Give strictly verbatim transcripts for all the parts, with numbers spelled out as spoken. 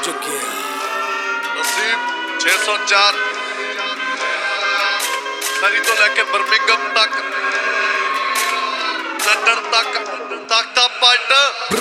ਜੁਗਿਆ ਨਸੀਬ छह सौ चार ਸਰੀ ਤੋਂ ਲੈ ਕੇ ਬਰਮਿੰਗਮ ਤੱਕ ਲੰਡਨ ਤੱਕ ਤਖਤਾ ਪਲਟ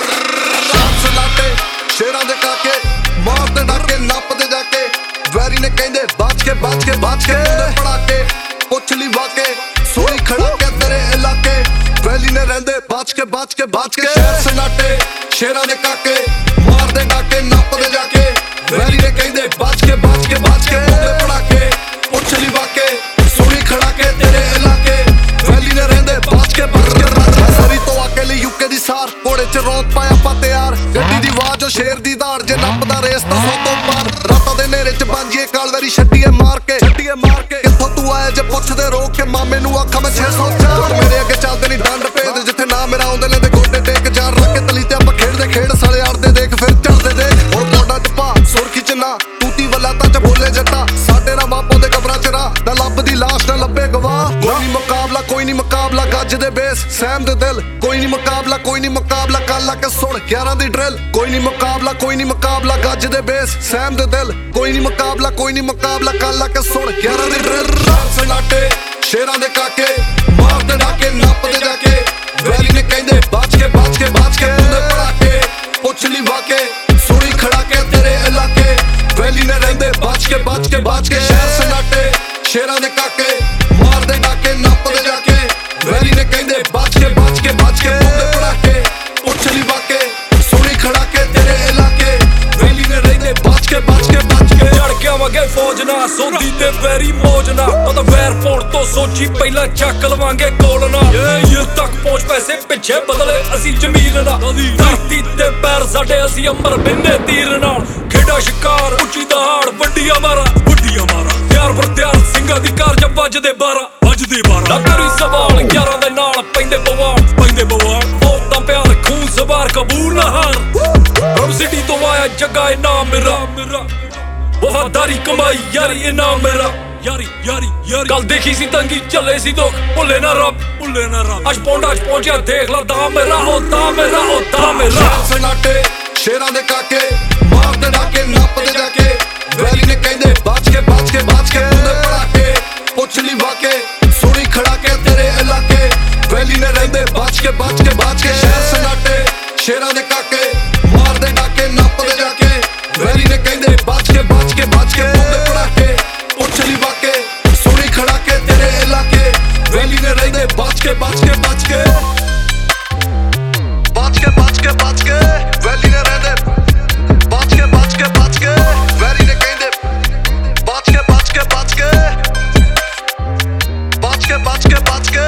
ਸ਼ਾਮ ਸਲਾਟੇ ਸ਼ੇਰਾਂ ਦੇ ਕਾਕੇ ਮਾਰਦੇ ਡਾਕੇ ਨੱਪਦੇ ਜਾ ਕੇ ਵੈਰੀ ਨੇ ਕਹਿੰਦੇ ਬਚ ਕੇ ਬਚ ਕੇ ਬਚ ਕੇ ਉਹਦੇ ਪੜਾਕੇ ਪੁੱਛ ਲਈ ਵਾਕੇ ਸੋਈ ਖੜਾ ਕੇ ਤੇਰੇ ਇਲਾਕੇ ਵੈਲੀ ਨੇ ਰਹਿੰਦੇ ਬਚ ਕੇ ਬਚ ਕੇ ਬਚ ਕੇ ਸ਼ਹਿਰ ਸਲਾਟੇ ਸ਼ੇਰਾਂ ਦੇ ਕਾਕੇ ਮਾਰਦੇ ਡਾਕੇ ਨੱਪਦੇ ਜਾ ਕੇ ਵੈਰੀ ਨੇ ਕਹਿੰਦੇ ਬਚ ਕੇ ਬਚ ਕੇ ਬਚ ਕੇ ਉਹਦੇ ਪੜਾਕੇ ਪੁੱਛ ਲਈ ਵਾਕੇ ਸੋਈ ਖੜਾ ਕੇ ਤੇਰੇ ਇਲਾਕੇ ਵੈਲੀ ਨੇ ਰਹਿੰਦੇ ਬਚ ਕੇ ਬਚ ਕੇ ਬਚ ਕੇ ਸਰੀ ਤੋਂ ਆਕੇ ਲਈ ਯੂਕੇ ਦੀ ਸਾਰ ਘੋੜੇ ਚ ਰੋਤ ਪਾਇਆ ਪਾ ਤਿਆਰ ਗੱਡੀ ਦੀ ਆਵਾਜ਼ ਸ਼ੇਰ ਦੀ ਧਾੜ ਜੇ ਨੱਪਦਾ ਰੇਸ ਤਾਂ ਸੌ ਤੋਂ ਪਾਰ ਰਾਤਾਂ ਦੇ ਨੇਰੇ ਚ ਬਾਂਝੀਏ ਕਾਲਵੈਰੀ ਛੱਡੀਏ ਮਾਰ ਕੇ ਛੱਡੀਏ ਮਾਰ ਕੇ ਕਿੱਥੋਂ ਤੂੰ ਆਇਆ ਜੇ ਪੁੱਛਦੇ ਰੋਕ ਕੇ ਮਾਮੇ ਨੂੰ ਆਖਾਂ ਮੈਂ ਛੇ ਸੌ ਚਾਰ ਮੇਰੇ ਅੱਗੇ ਚੱਲਦੇ ਨਹੀਂ ਡੰਡ ਭੇਦ ਜਿੱਥੇ ਨਾ ਮੇਰਾ ਆਉਂਦੇ ਲੈਂਦੇ ਗੋਡੇ ਟੇਕ ਜਾਰ ਰੱਖ ਕੇ ਤਲੀ ਤੇ ਆਪਾਂ ਖੇਡਦੇ ਖੇਡ ਸਾਲੇ ਅੜਦੇ ਦੇਖ ਫਿਰ ਚੜਦੇ ਦੇਖ ਹੁਣ ਮੋਢਾ ਚ ਪਾ ਸੁਰਖੀ ਚ ਨਾ ਤੂਤੀ ਵੱਲਾ ਤਾਂ ਚ ਬੋਲੇ ਜੱਟਾ ਸਾਡੇ ਨਾਲ ਮਾਪੋ ਦੇ ਕਬਰਾਂ ਚ ਰਾ ਨਾ ਲੱਭਦੀ ਲਾਸ਼ ਨਾ ਲੱਭੇ ਗਵਾਹ ਕੋਈ ਨਹੀਂ ਮੁਕਾਬਲਾ ਕੋਈ ਨਹੀਂ ਮੁਕਾਬਲਾ ਗੱਜ ਦੇ ਬੇਸ ਸਹਿਮ ਦੇ ਦਿਲ ਕੋਈ ਨਹੀਂ ਮੁਕਾਬਲਾ ਕੋਈ ਨਹੀਂ ਮੁਕਾਬਲਾ ਕੱਲ ਲਾ ਕੇ ਸੁਣ ਗਿਆਰਾਂ ਦੀ ਡਰਿਲ ਕੋਈ ਨਹੀਂ ਮੁਕਾਬਲਾ ਕੋਈ ਨਹੀਂ ਮੁਕਾਬਲਾ ਗੱਜ ਦੇ ਬੇਸ ਸਹਿਮ ਦੇ ਦਿਲ ਕੋਈ ਨਹੀਂ ਮੁਕਾਬਲਾ ਕੋਈ ਨਹੀਂ ਮੁਕਾਬਲਾ ਕੱਲ ਲਾ ਕੇ ਸੁਣ ਗਿਆਰਾਂ ਦੀ ਡਰਿਲ ਸਨਾਟੇ ਸ਼ੇਰਾਂ ਦੇ ਕਾਕੇ ਮਾਰਦੇ ਡਾਕੇ ਨੱਪਦੇ ਜਾ ਕੇ ਵੈਲੀ ਨੇ ਕਹਿੰਦੇ ਬਚ ਕੇ ਬਚ ਕੇ ਬਚ ਕੇ ਉਹਦੇ ਪੜਾਕੇ ਪੁੱਛ ਲਈ ਵਾਕੇ ਸੁਣੀ ਖੜਾ ਕੇ ਤੇਰੇ ਇਲਾਕੇ ਵੈਲੀ ਨੇ ਰਹਿੰਦੇ ਬਚ ਕੇ ਬਚ ਕੇ ਬਚ ਕੇ ਸ਼ਹਿਰ ਸਨਾਟੇ ਸ਼ੇਰਾਂ ਦੇ ਕਾਕੇ ਮਾਰਦੇ ਡਾਕੇ ਨੱਪਦੇ ਜਾ ਕੇ ਵੈਲੀ ਨੇ ਕਹਿੰਦੇ ਬਚ ਕੇ ਬਚ ਕੇ ਬਚ ਕੇ ਉਹਦੇ ਪੜਾਕੇ ਪੁੱਛ ਲਈ ਵਾਕੇ ਸੁਣੀ ਖੜਾ ਕੇ ਤੇਰੇ ਇਲਾਕੇ ਵੈਲੀ ਨੇ ਰਹਿੰਦੇ ਬਚ ਕੇ ਬਚ ਕੇ ਬਚ ਕੇ ਚੜ ਕੇ ਆਵਾਂਗੇ ਫੌਜ ਨਾ ਸੋਦੀ ਤੇ ਵੈਰੀ ਮੌਜ ਨਾ ਉਹਦਾ ਵੈਰ ਪਾਉਣ ਤੋਂ ਸੋਚੀ ਪਹਿਲਾਂ ਚੱਕ ਲਵਾਂਗੇ ਕੋਲ ਨਾ ਇਹ ਤੱਕ ਪਹੁੰਚ ਪੈਸੇ ਪਿੱਛੇ ਬਦਲੇ ਅਸੀਂ ਜ਼ਮੀਨ ਨਾ ਧਰਤੀ ਤੇ ਪੈਰ ਸਾਡੇ ਅਸੀਂ ਅੰਬਰ ਬਿੰਨੇ ਤੀਰ ਨਾਲ ਖੇਡਾ ਸ਼ਿਕਾਰ ਉੱਚੀ ਦਹਾੜ ਵੱਡੀਆਂ ਮਾਰਾ ਵੱਡੀਆਂ ਮਾਰਾ ਤਿਆਰ ਪਰ ਤਿਆਰ ਸਿੰਘਾਂ ਦੀ ਕਾਰ ਜਬ ਵੱਜਦੇ ਬਾਰਾਂ ਵੱਜਦੇ ਬਾਰਾਂ ਨਾ ਕਰੀ ਸਵਾਲ ਯਾਰਾਂ ਦੇ ਨਾਲ ਪੈਂਦੇ ਬਵਾਲ ਪੈਂਦੇ ਬਵਾਲ ਮੌਤਾਂ ਪਿਆਰ ਖੂਨ ਸਵਾਰ ਕਬੂਲ ਨਾ ਹਾਰ ਰਬ ਸਿਟੀ ਤੋਂ ਆਇਆ ਜੱਗਾ ਇਨਾਮ ਮੇਰਾ ਮੇਰਾ ਵਫਾਦਾਰੀ ਕਮਾਈ ਯਾਰੀ ਇਨਾਮ ਮੇਰਾ ਯਾਰੀ ਯਾਰੀ ਯਾਰੀ ਕੱਲ ਦੇਖੀ ਸੀ ਤੰਗੀ ਚੱਲੇ ਸੀ ਦੁੱਖ ਭੁੱਲੇ ਨਾ ਰੱਬ ਭੁੱਲੇ ਨਾ ਰੱਬ ਅੱਜ ਪੌਂਡਾ ਚ ਪਹੁੰਚਿਆ ਦੇਖ ਲਾ ਦਾ ਮੇਰਾ ਉਹ ਦਾ ਮੇਰਾ ਉਹ ਦਾ ਮੇਰਾ ਸਨਾਟੇ ਸ਼ੇਰਾਂ ਦੇ ਕਾਕੇ ਮਾਰਦੇ ਡਾਕੇ ਨੱਪਦੇ ਜਾ ਕੇ ਵੈਲੀ ਨੇ ਕਹਿੰਦੇ ਬਚ ਕੇ ਬਚ ਕੇ ਬਚ ਕੇ ਉਹਦੇ ਪੜਾਕੇ ਪੁੱਛ ਲਈ ਵਾਕੇ ਸੁਣੀ ਖੜਾ ਕੇ ਤੇਰੇ ਇਲਾਕੇ ਵੈਲੀ ਨੇ ਰਹਿੰਦੇ ਬਚ ਕੇ ਬਚ ਕੇ ਬਚ ਕੇ ਸ਼ਹਿਰ ਸਨਾਟੇ ਸ਼ੇਰਾਂ ਦੇ ਕਾਕੇ ਮਾਰਦੇ ਡਾਕੇ ਨੱਪਦੇ ਜਾ ਕੇ ਵੈਲੀ ਨੇ ਕਹਿੰਦੇ ਬਚ ਕੇ ਬਚ ਕੇ ਬਚ ਕੇ ਉਹਦੇ ਪੜਾਕੇ ਪੁੱਛ ਲਈ ਵਾਕੇ ਸੁਣੀ ਖੜਾ ਕੇ ਤੇਰੇ ਇਲਾਕੇ ਵੈਲੀ ਨੇ ਰਹਿੰਦੇ ਬਚ ਕੇ ਬਚ ਕੇ ਬਚ ਕੇ ਬਚ ਕੇ ਬਚ ਕੇ ਬਚ ਕੇ ਵੈਲੀ ਨੇ ਰਹਿੰਦੇ ਬਚ ਕੇ ਬਚ ਕੇ ਬਚ ਕੇ ਵੈਲੀ ਨੇ ਕਹਿੰਦੇ ਬਚ ਕੇ ਬਚ ਕੇ ਬਚ ਕੇ ਬਚ ਕੇ ਬਚ ਕੇ ਬਚ ਕੇ